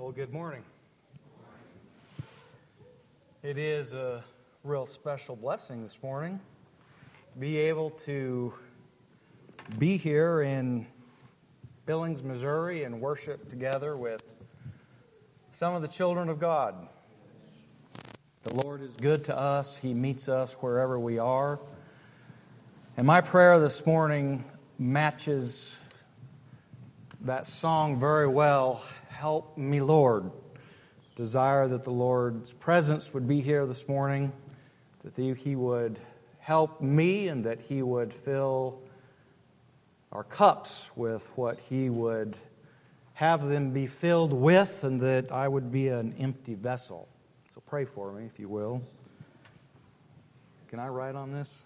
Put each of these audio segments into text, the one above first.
Well, good morning. It is a real special blessing this morning to be able to be here in Billings, Missouri, and worship together with some of the children of God. The Lord is good to us. He meets us wherever we are. And my prayer this morning matches that song very well. Help me, Lord. Desire that the Lord's presence would be here this morning, that He would help me and that He would fill our cups with what He would have them be filled with, and that I would be an empty vessel. So pray for me, if you will. Can I write on this?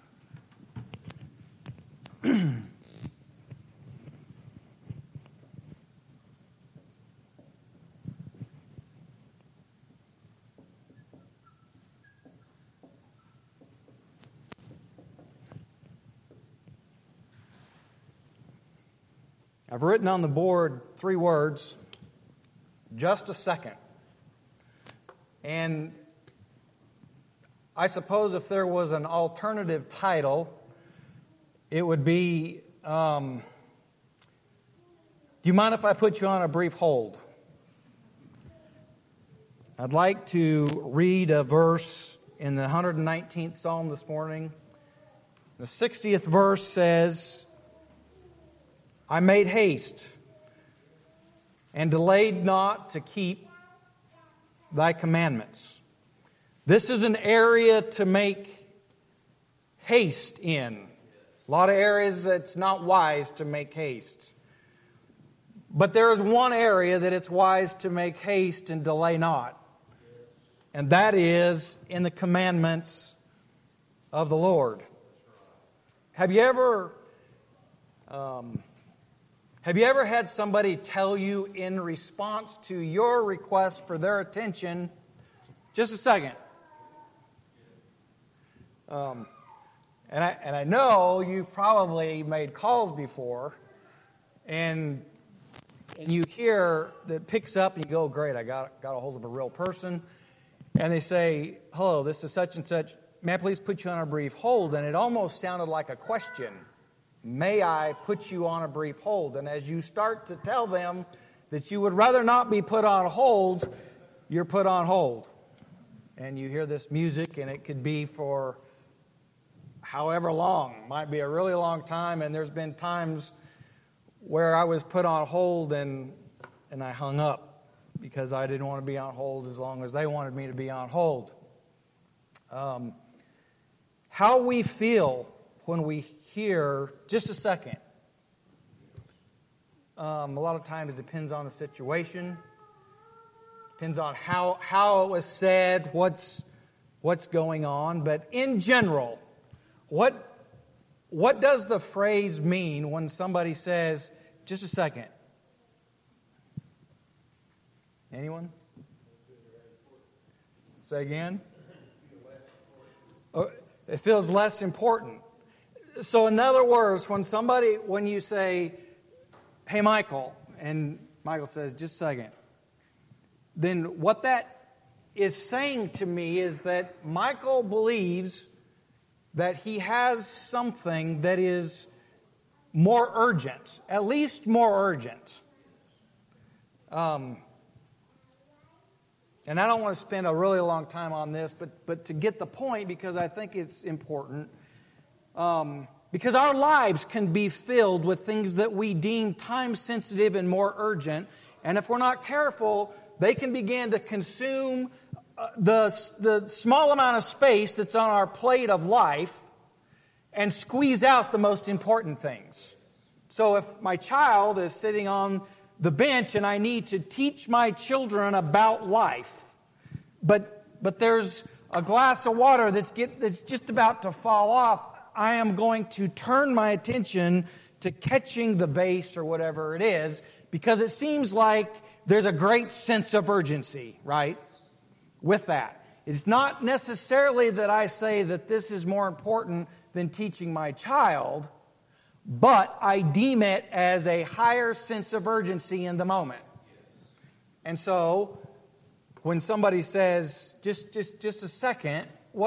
I've written on the board 3 words, just a second. And I suppose if there was an alternative title, it would be, do you mind if I put you on a brief hold? I'd like to read a verse in the 119th Psalm this morning. The 60th verse says, I made haste and delayed not to keep thy commandments. This is an area to make haste in. A lot of areas it's not wise to make haste. But there is one area that it's wise to make haste and delay not. And that is in the commandments of the Lord. Have you ever had somebody tell you in response to your request for their attention, just a second? And I know you've probably made calls before, and you hear that picks up, and you go, great, I got a hold of a real person. And they say, hello, this is such and such. May I please put you on a brief hold? And it almost sounded like a question. May I put you on a brief hold? And as you start to tell them that you would rather not be put on hold, you're put on hold. And you hear this music, and it could be for however long. Might be a really long time, and there's been times where I was put on hold and I hung up because I didn't want to be on hold as long as they wanted me to be on hold. How we feel when we hear, just a second. A lot of times it depends on the situation. Depends on how it was said, what's going on. But in general, what does the phrase mean when somebody says, just a second? Anyone? Say again? Oh, it feels less important. So in other words, when you say, hey, Michael, and Michael says, just a second, then what that is saying to me is that Michael believes that he has something that is more urgent, at least more urgent. And I don't want to spend a really long time on this, but to get the point, because I think it's important, because our lives can be filled with things that we deem time-sensitive and more urgent, and if we're not careful, they can begin to consume the small amount of space that's on our plate of life and squeeze out the most important things. So if my child is sitting on the bench and I need to teach my children about life, but there's a glass of water that's just about to fall off, I am going to turn my attention to catching the base or whatever it is, because it seems like there's a great sense of urgency, right, with that. It's not necessarily that I say that this is more important than teaching my child, but I deem it as a higher sense of urgency in the moment. And so, when somebody says, just a second,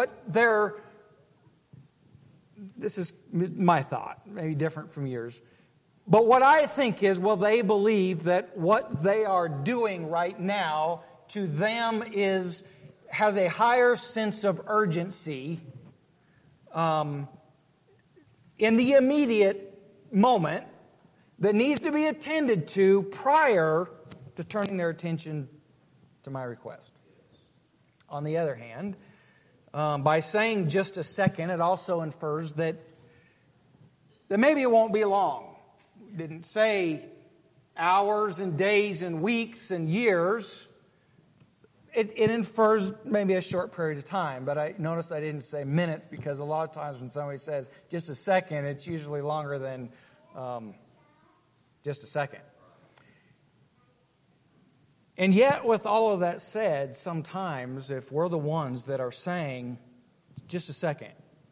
this is my thought, maybe different from yours. But what I think is, well, they believe that what they are doing right now to them has a higher sense of urgency in the immediate moment that needs to be attended to prior to turning their attention to my request. On the other hand, by saying just a second, it also infers that maybe it won't be long. We didn't say hours and days and weeks and years. It infers maybe a short period of time, but I noticed I didn't say minutes, because a lot of times when somebody says just a second, it's usually longer than just a second. And yet, with all of that said, sometimes if we're the ones that are saying just a second,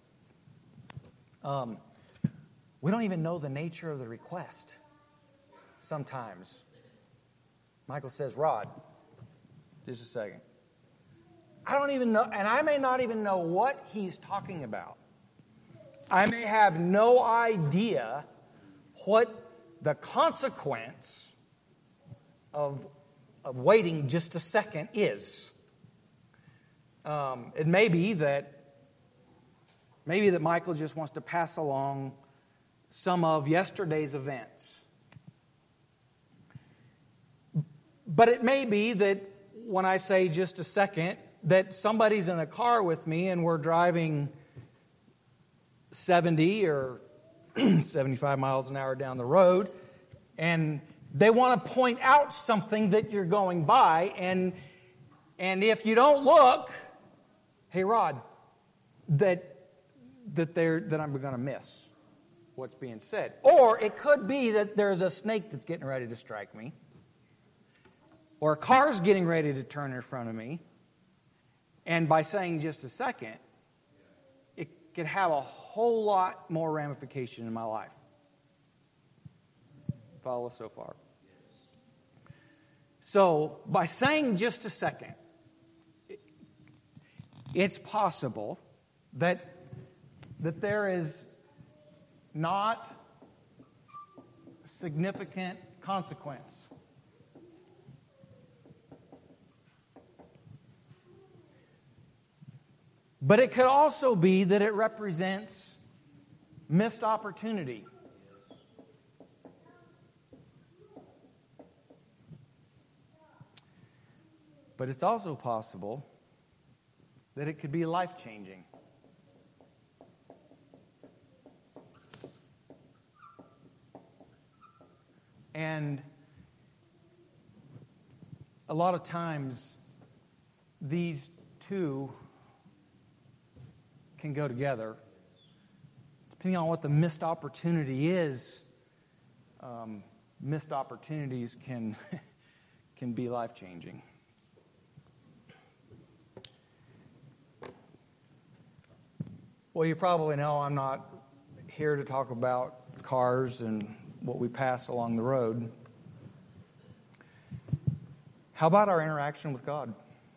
we don't even know the nature of the request. Sometimes Michael says, Rod, just a second. I don't even know, and I may not even know what he's talking about. I may have no idea what the consequence of waiting just a second is. It may be that Michael just wants to pass along some of yesterday's events. But it may be that when I say just a second, that somebody's in a car with me and we're driving 70 or 75 miles an hour down the road, and they want to point out something that you're going by, and if you don't look, hey Rod, that I'm going to miss what's being said. Or it could be that there's a snake that's getting ready to strike me, or a car's getting ready to turn in front of me, and by saying just a second, it could have a whole lot more ramification in my life. Follow so far? So, by saying just a second, it's possible that there is not significant consequence. But it could also be that it represents missed opportunity. But it's also possible that it could be life-changing. And a lot of times, these two can go together. Depending on what the missed opportunity is, missed opportunities can be life-changing. Well, you probably know I'm not here to talk about cars and what we pass along the road. How about our interaction with God?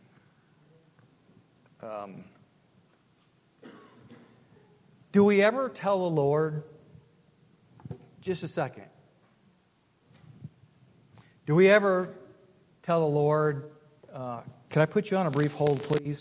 Do we ever tell the Lord, just a second? Do we ever tell the Lord, could I put you on a brief hold, please?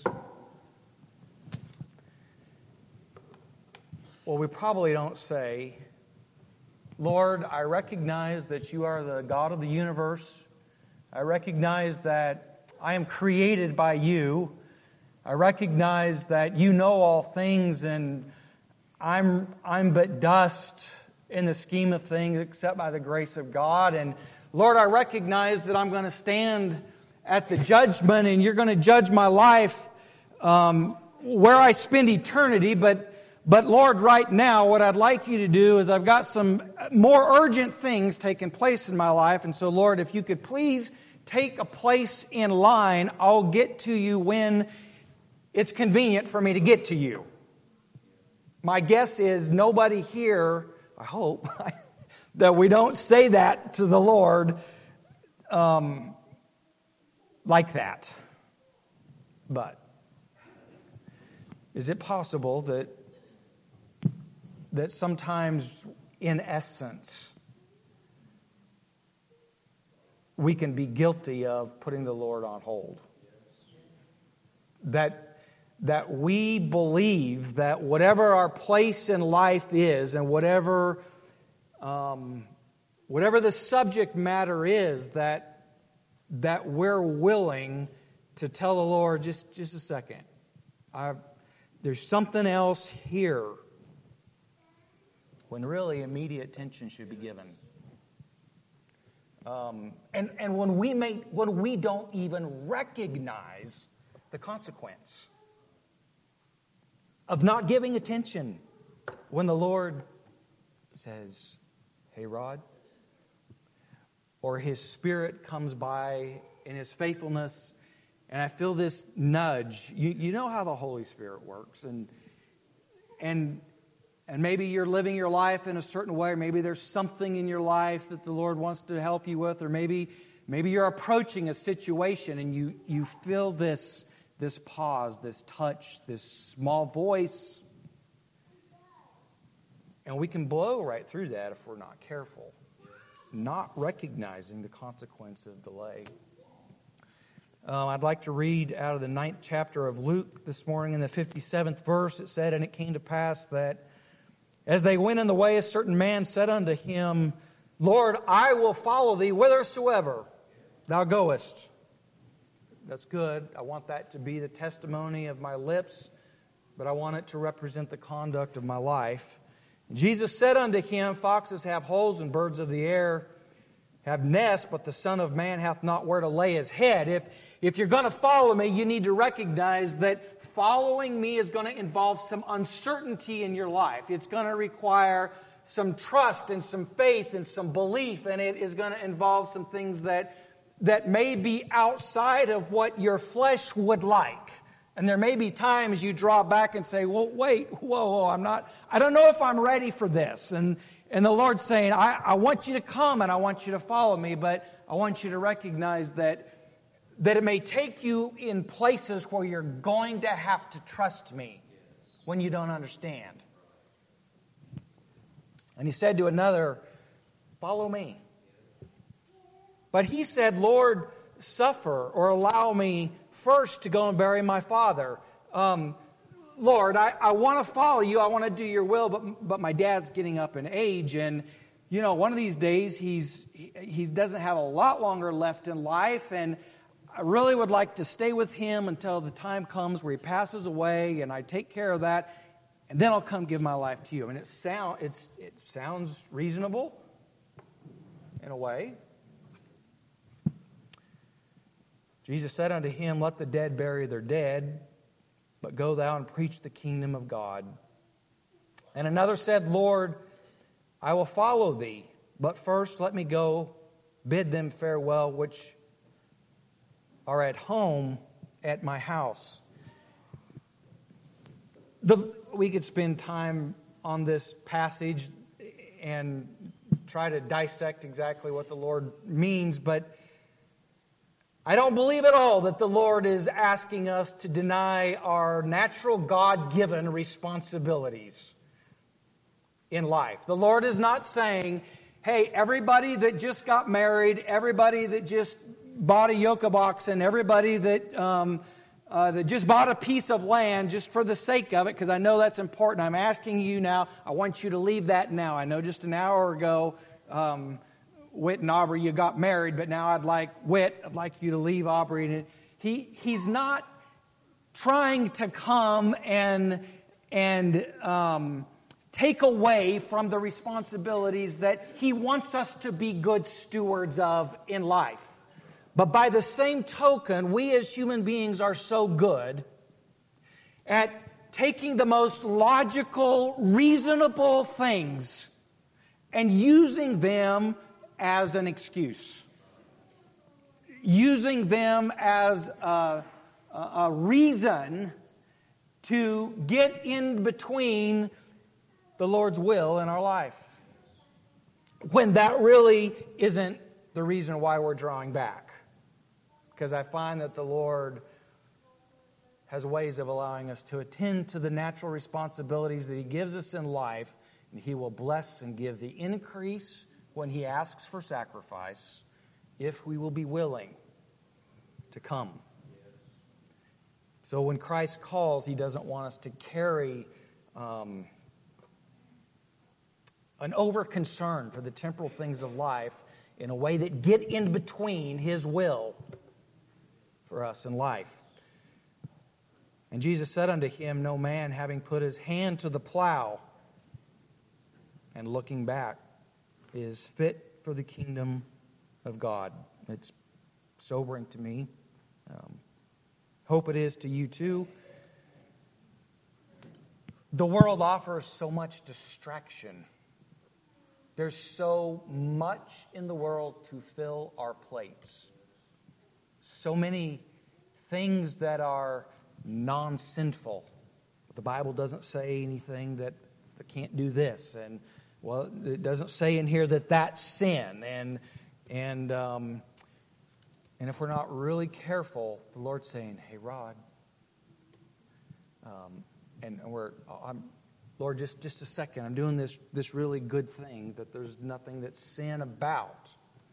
Well, we probably don't say, Lord, I recognize that you are the God of the universe. I recognize that I am created by you. I recognize that you know all things, and I'm but dust in the scheme of things except by the grace of God. And Lord, I recognize that I'm going to stand at the judgment, and you're going to judge my life where I spend eternity. But Lord, right now, what I'd like you to do is I've got some more urgent things taking place in my life. And so, Lord, if you could please take a place in line, I'll get to you when it's convenient for me to get to you. My guess is nobody here, I hope, that we don't say that to the Lord like that. But is it possible that sometimes, in essence, we can be guilty of putting the Lord on hold? That we believe that whatever our place in life is, and whatever the subject matter is, that we're willing to tell the Lord, just a second, there's something else here, when really immediate attention should be given. And when we don't even recognize the consequence of not giving attention, when the Lord says, "Hey, Rod," or His Spirit comes by in His faithfulness, and I feel this nudge. You know how the Holy Spirit works, and maybe you're living your life in a certain way, or maybe there's something in your life that the Lord wants to help you with, or maybe you're approaching a situation and you feel this pause, this touch, this small voice. And we can blow right through that if we're not careful, not recognizing the consequence of delay. I'd like to read out of the 9th chapter of Luke this morning in the 57th verse. It said, "And it came to pass that as they went in the way, a certain man said unto him, Lord, I will follow thee whithersoever thou goest." That's good. I want that to be the testimony of my lips, but I want it to represent the conduct of my life. Jesus said unto him, "Foxes have holes, and birds of the air have nests, but the Son of Man hath not where to lay his head." If you're going to follow me, you need to recognize that following me is going to involve some uncertainty in your life. It's going to require some trust and some faith and some belief, and it is going to involve some things that may be outside of what your flesh would like. And there may be times you draw back and say, "Well, wait, whoa, I don't know if I'm ready for this." And the Lord's saying, I want you to come and I want you to follow me, but I want you to recognize that it may take you in places where you're going to have to trust me when you don't understand. And he said to another, "Follow me." But he said, "Lord, suffer or allow me first to go and bury my father." Lord, I want to follow you. I want to do your will, but my dad's getting up in age, and one of these days he doesn't have a lot longer left in life, and I really would like to stay with him until the time comes where he passes away, and I take care of that, and then I'll come give my life to you. I mean, it sounds reasonable in a way. Jesus said unto him, "Let the dead bury their dead, but go thou and preach the kingdom of God." And another said, "Lord, I will follow thee, but first let me go bid them farewell, which are at home at my house." We could spend time on this passage and try to dissect exactly what the Lord means, but I don't believe at all that the Lord is asking us to deny our natural God-given responsibilities in life. The Lord is not saying, "Hey, everybody that just got married, everybody that just bought a yoke of oxen, everybody that just bought a piece of land just for the sake of it, because I know that's important. I'm asking you now, I want you to leave that now. I know just an hour ago, Whit and Aubrey, you got married, but now I'd like you to leave Aubrey." And he's not trying to come and take away from the responsibilities that he wants us to be good stewards of in life. But by the same token, we as human beings are so good at taking the most logical, reasonable things and using them as an excuse. Using them as a reason to get in between the Lord's will in our life, when that really isn't the reason why we're drawing back. because I find that the Lord has ways of allowing us to attend to the natural responsibilities that He gives us in life, and He will bless and give the increase when He asks for sacrifice, if we will be willing to come. So when Christ calls, He doesn't want us to carry an over-concern for the temporal things of life in a way that get in between His will for us in life. And Jesus said unto him, no man, having put his hand to the plow and looking back, is fit for the kingdom of God. It's sobering to me. Hope it is to you too. The world offers so much distraction. There's so much in the world to fill our plates. So many things that are non-sinful. The Bible doesn't say anything that can't do this, and well, it doesn't say in here that that's sin. And if we're not really careful, the Lord's saying, "Hey, Rod," Lord, just a second. I'm doing this really good thing that there's nothing that's sin about.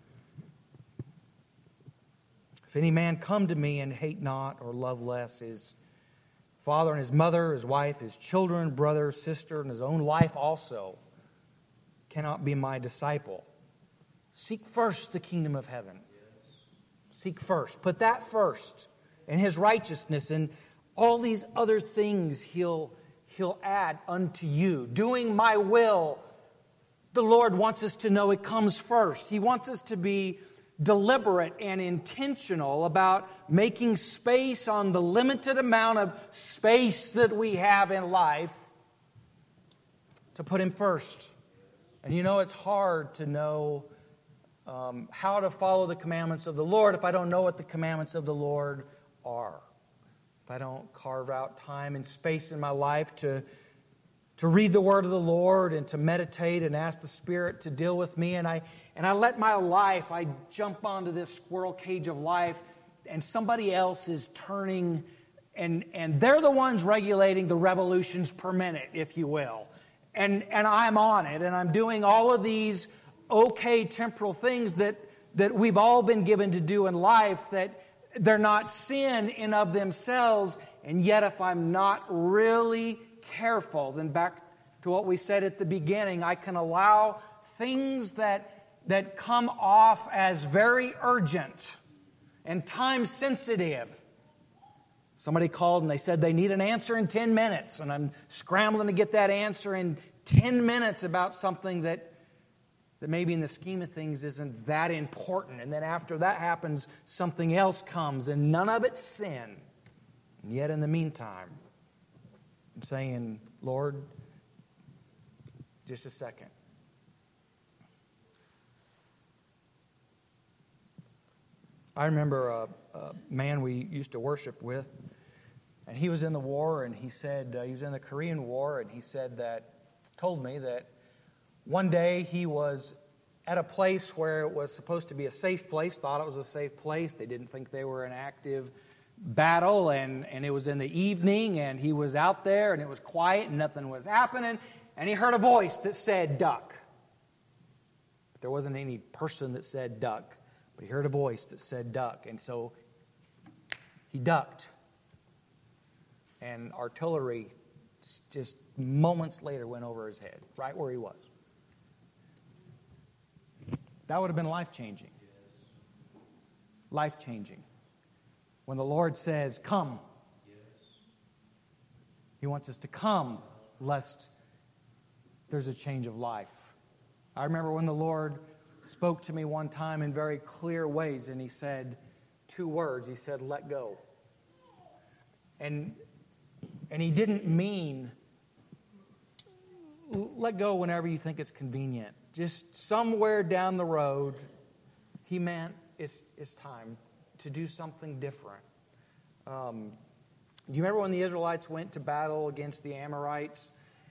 If any man come to me and hate not or love less his father and his mother, his wife, his children, brother, sister, and his own life also, cannot be my disciple. Seek first the kingdom of heaven. Seek first. Put that first. And His righteousness and all these other things He'll add unto you. Doing my will, the Lord wants us to know it comes first. He wants us to be deliberate and intentional about making space on the limited amount of space that we have in life to put Him first. And it's hard to know how to follow the commandments of the Lord if I don't know what the commandments of the Lord are. If I don't carve out time and space in my life to read the Word of the Lord and to meditate and ask the Spirit to deal with me, and I let my life, I jump onto this squirrel cage of life, and somebody else is turning, and they're the ones regulating the revolutions per minute, if you will. And I'm on it, and I'm doing all of these okay temporal things that we've all been given to do in life, that they're not sin in of themselves, and yet if I'm not really careful, then back to what we said at the beginning, I can allow things that come off as very urgent and time sensitive. Somebody called and they said they need an answer in 10 minutes, and I'm scrambling to get that answer in 10 minutes about something that maybe in the scheme of things isn't that important. And then after that happens, something else comes, and none of it's sin. And yet in the meantime, I'm saying, Lord, just a second. I remember a man we used to worship with, and he was in the war, and he said, he was in the Korean War, and he told me that one day he was at a place where it was supposed to be a safe place, thought it was a safe place. They didn't think they were in active battle, and it was in the evening, and he was out there, and it was quiet, and nothing was happening, and he heard a voice that said, duck. But there wasn't any person that said duck, but he heard a voice that said duck, and so he ducked. And artillery just moments later went over his head, right where he was. That would have been life-changing. Life-changing. When the Lord says, come, He wants us to come, lest there's a change of life. I remember when the Lord spoke to me one time in very clear ways, and He said 2 words. He said, let go. And He didn't mean let go whenever you think it's convenient. Just somewhere down the road, He meant it's time to do something different. Do you remember when the Israelites went to battle against the Amorites?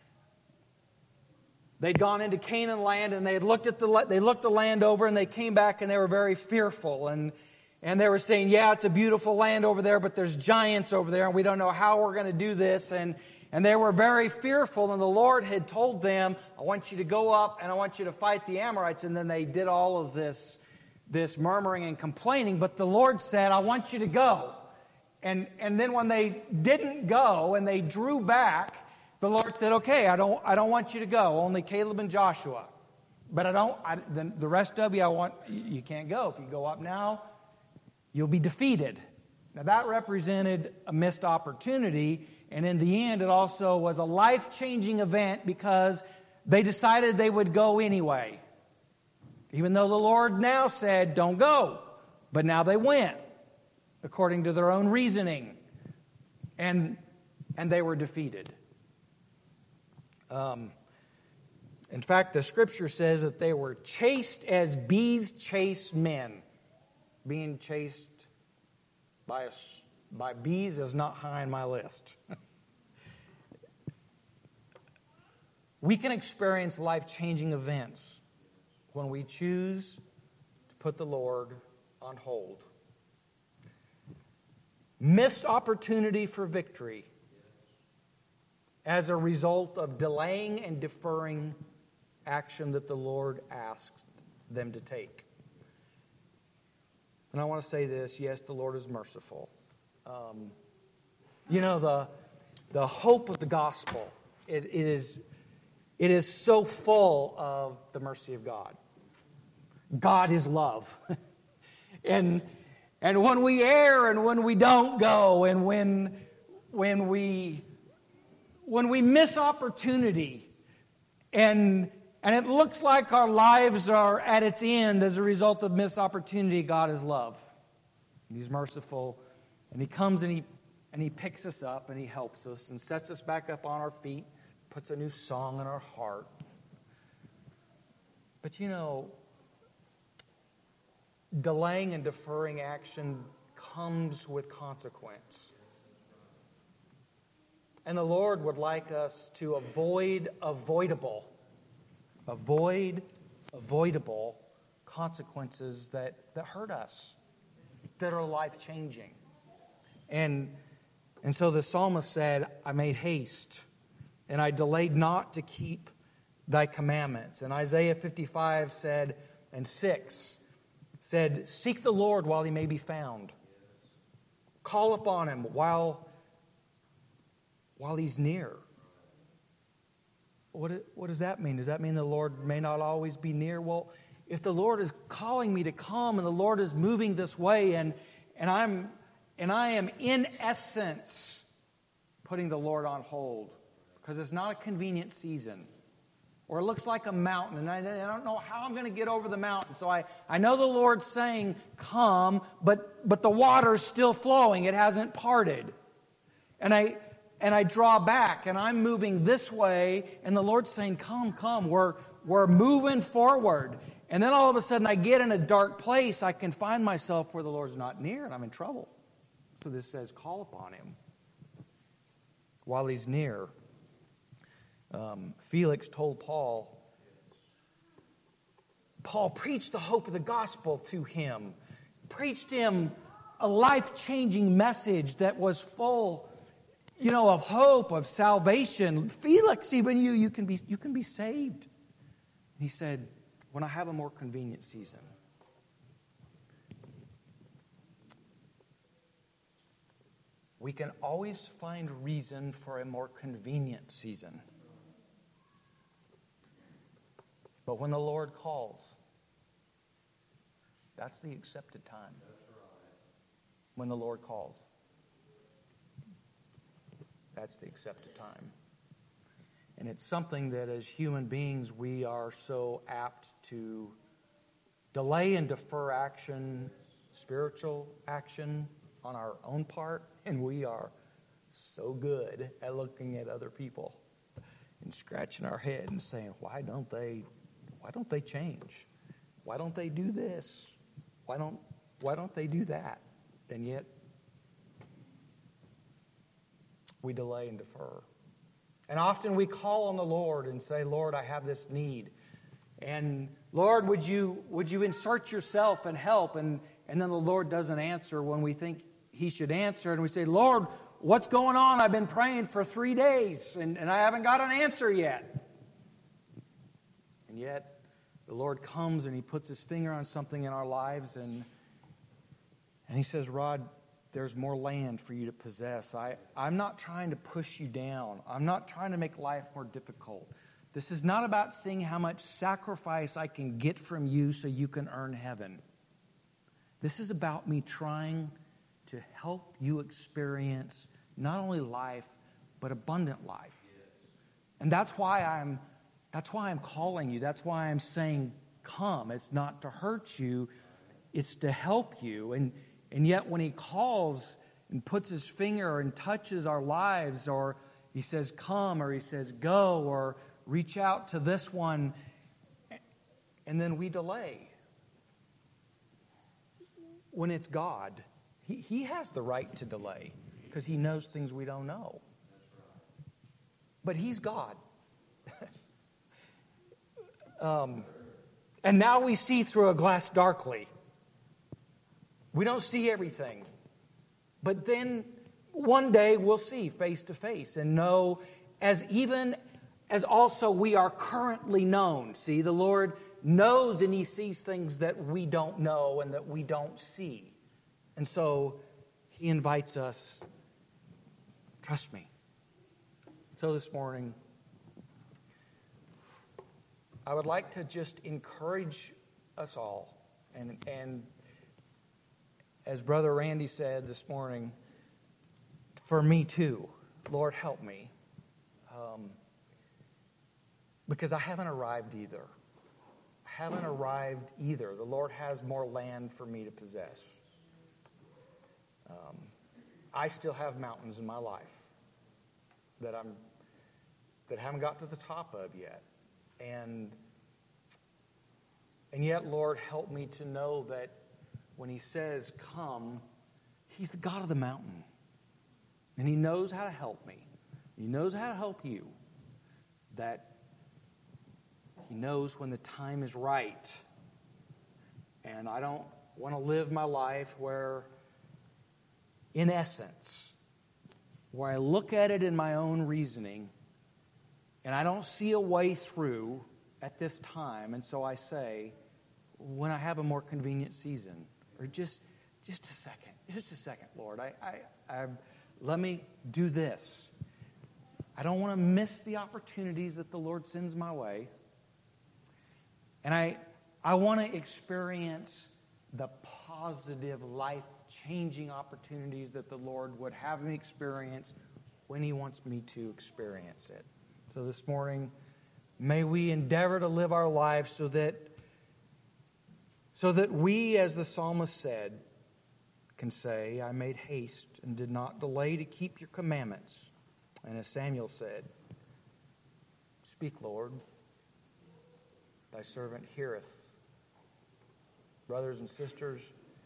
They'd gone into Canaan land, and they looked the land over, and they came back and they were very fearful. And And they were saying, yeah, it's a beautiful land over there, but there's giants over there, and we don't know how we're going to do this. And they were very fearful, and the Lord had told them, I want you to go up, and I want you to fight the Amorites. And then they did all of this murmuring and complaining, but the Lord said, I want you to go. And then when they didn't go, and they drew back, the Lord said, okay, I don't want you to go, only Caleb and Joshua. But the rest of you, you can't go. If you go up now, you'll be defeated. Now that represented a missed opportunity, and in the end it also was a life-changing event because they decided they would go anyway. Even though the Lord now said, don't go. But now they went, according to their own reasoning. And they were defeated. In fact, the Scripture says that they were chased as bees chase men. Being chased by bees is not high on my list. We can experience life-changing events when we choose to put the Lord on hold. Missed opportunity for victory as a result of delaying and deferring action that the Lord asked them to take. And I want to say this, yes, the Lord is merciful. The hope of the gospel, it is so full of the mercy of God. God is love. And when we err and when we don't go and when we miss opportunity and it looks like our lives are at its end as a result of missed opportunity, God is love. He's merciful, and He comes and He picks us up and He helps us and sets us back up on our feet, puts a new song in our heart. But delaying and deferring action comes with consequence. And the Lord would like us to avoid avoidable consequences that hurt us, that are life-changing. And so the psalmist said, I made haste, and I delayed not to keep thy commandments. And Isaiah 55 said, and 6 said, seek the Lord while He may be found. Call upon Him while He's near. What does that mean? Does that mean the Lord may not always be near? Well, if the Lord is calling me to come and the Lord is moving this way and I am in essence putting the Lord on hold because it's not a convenient season. Or it looks like a mountain and I don't know how I'm going to get over the mountain. So I know the Lord's saying come, but the water's still flowing. It hasn't parted. And I draw back, and I'm moving this way, and the Lord's saying, come, we're moving forward. And then all of a sudden I get in a dark place, I can find myself where the Lord's not near, and I'm in trouble. So this says, call upon Him while He's near. Felix told Paul preached the hope of the gospel to him, preached him a life-changing message that was full of hope, of salvation. Felix, even you can be saved. He said, when I have a more convenient season. We can always find reason for a more convenient season. But when the Lord calls, that's the accepted time. When the Lord calls. That's the accepted time. And it's something that as human beings we are so apt to delay and defer action, spiritual action on our own part, and we are so good at looking at other people and scratching our head and saying, why don't they change? Why don't they do this? Why don't they do that? And yet we delay and defer. And often we call on the Lord and say, Lord, I have this need. And Lord, would you insert yourself and help? And and then the Lord doesn't answer when we think He should answer, and we say, Lord, what's going on? I've been praying for 3 days, and I haven't got an answer yet. And yet, the Lord comes and He puts His finger on something in our lives, and He says, Rod, there's more land for you to possess. I'm not trying to push you down. I'm not trying to make life more difficult. This is not about seeing how much sacrifice I can get from you so you can earn heaven. This is about me trying to help you experience not only life, but abundant life. And that's why I'm calling you. That's why I'm saying, come. It's not to hurt you. It's to help you. And yet when He calls and puts His finger and touches our lives, or He says, come, or He says, go, or reach out to this one, and then we delay. When it's God, He has the right to delay because He knows things we don't know. But He's God. And now we see through a glass darkly. We don't see everything. But then one day we'll see face to face and know as also we are currently known. See, the Lord knows and He sees things that we don't know and that we don't see. And so He invites us, trust me. So this morning, I would like to just encourage us all. And as Brother Randy said this morning, for me too, Lord, help me. Because I haven't arrived either. The Lord has more land for me to possess. I still have mountains in my life that haven't got to the top of yet. And yet, Lord, help me to know that when He says, come, He's the God of the mountain. And He knows how to help me. He knows how to help you. That He knows when the time is right. And I don't want to live my life where, in essence, where I look at it in my own reasoning and I don't see a way through at this time, and so I say, when I have a more convenient season, or just a second, Lord, let me do this. I don't want to miss the opportunities that the Lord sends my way, and I want to experience the positive, life-changing opportunities that the Lord would have me experience when He wants me to experience it. So this morning, may we endeavor to live our lives so that we, as the psalmist said, can say, I made haste and did not delay to keep your commandments. And as Samuel said, speak, Lord, thy servant heareth. Brothers and sisters,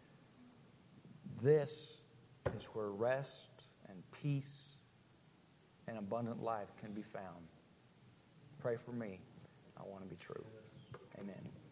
this is where rest and peace and abundant life can be found. Pray for me. I want to be true. Amen.